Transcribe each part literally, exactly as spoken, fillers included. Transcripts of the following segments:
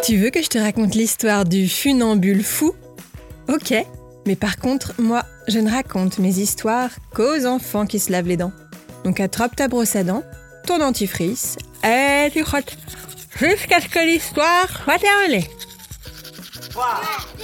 Tu veux que je te raconte l'histoire du funambule fou ? Ok, mais par contre, moi, je ne raconte mes histoires qu'aux enfants qui se lavent les dents. Donc attrape ta brosse à dents, ton dentifrice, et tu frottes jusqu'à ce que l'histoire soit terminée. trois, deux,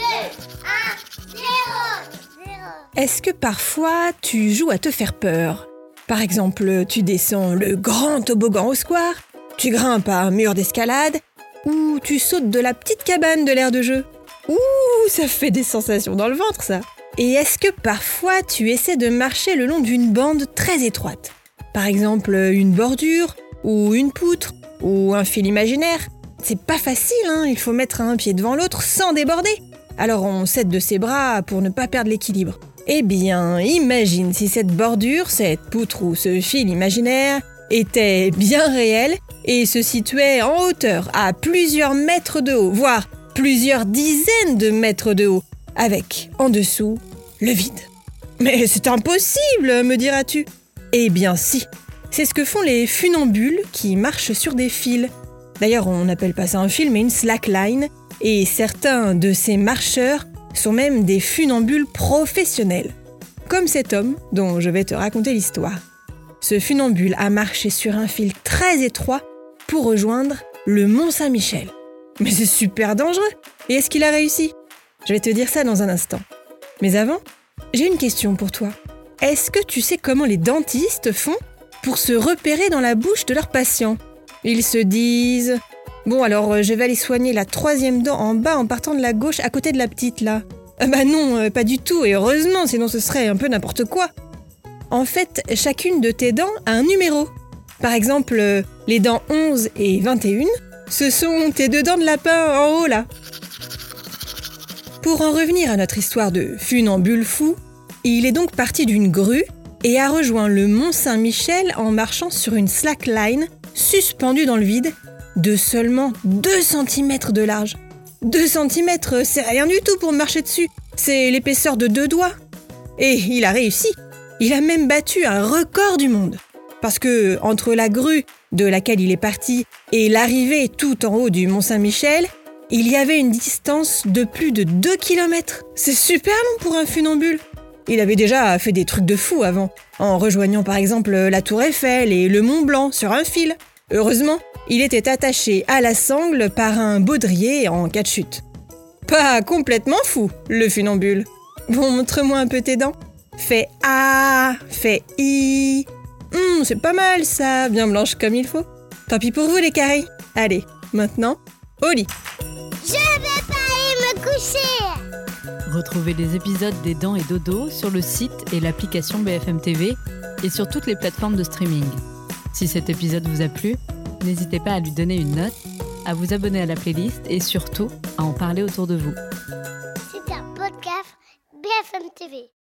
un, zéro. Est-ce que parfois tu joues à te faire peur ? Par exemple, tu descends le grand toboggan au square, tu grimpes à un mur d'escalade, ou tu sautes de la petite cabane de l'aire de jeu. Ouh, ça fait des sensations dans le ventre, ça. Et est-ce que parfois tu essaies de marcher le long d'une bande très étroite ? Par exemple, une bordure, ou une poutre, ou un fil imaginaire. C'est pas facile, hein, il faut mettre un pied devant l'autre sans déborder. Alors on s'aide de ses bras pour ne pas perdre l'équilibre. Eh bien, imagine si cette bordure, cette poutre ou ce fil imaginaire était bien réel et se situait en hauteur, à plusieurs mètres de haut, voire plusieurs dizaines de mètres de haut, avec, en dessous, le vide. Mais c'est impossible, me diras-tu ? Eh bien si, c'est ce que font les funambules qui marchent sur des fils. D'ailleurs, on n'appelle pas ça un fil, mais une slackline, et certains de ces marcheurs sont même des funambules professionnels. Comme cet homme dont je vais te raconter l'histoire. Ce funambule a marché sur un fil très étroit pour rejoindre le Mont Saint-Michel. Mais c'est super dangereux. Et est-ce qu'il a réussi ? Je vais te dire ça dans un instant. Mais avant, j'ai une question pour toi. Est-ce que tu sais comment les dentistes font pour se repérer dans la bouche de leurs patients ? Ils se disent... Bon, alors je vais aller soigner la troisième dent en bas en partant de la gauche à côté de la petite là. Ah bah non, euh, pas du tout, et heureusement, sinon ce serait un peu n'importe quoi. En fait, chacune de tes dents a un numéro. Par exemple, euh, les dents onze et vingt et un, ce sont tes deux dents de lapin en haut là. Pour en revenir à notre histoire de funambule fou, il est donc parti d'une grue et a rejoint le Mont Saint-Michel en marchant sur une slackline suspendue dans le vide de seulement deux centimètres de large. deux centimètres, c'est rien du tout pour marcher dessus. C'est l'épaisseur de deux doigts. Et il a réussi. Il a même battu un record du monde. Parce que entre la grue de laquelle il est parti et l'arrivée tout en haut du Mont Saint-Michel, il y avait une distance de plus de deux kilomètres. C'est super long pour un funambule. Il avait déjà fait des trucs de fou avant, en rejoignant par exemple la Tour Eiffel et le Mont Blanc sur un fil. Heureusement, il était attaché à la sangle par un baudrier en cas de chute. Pas complètement fou, le funambule. Bon, montre-moi un peu tes dents. Fais A, fais I. Hum, c'est pas mal ça, bien blanche comme il faut. Tant pis pour vous les caries. Allez, maintenant, au lit. Je vais pas aller me coucher. Retrouvez les épisodes des Dents et Dodo sur le site et l'application B F M T V et sur toutes les plateformes de streaming. Si cet épisode vous a plu, n'hésitez pas à lui donner une note, à vous abonner à la playlist et surtout à en parler autour de vous. C'est un podcast B F M T V.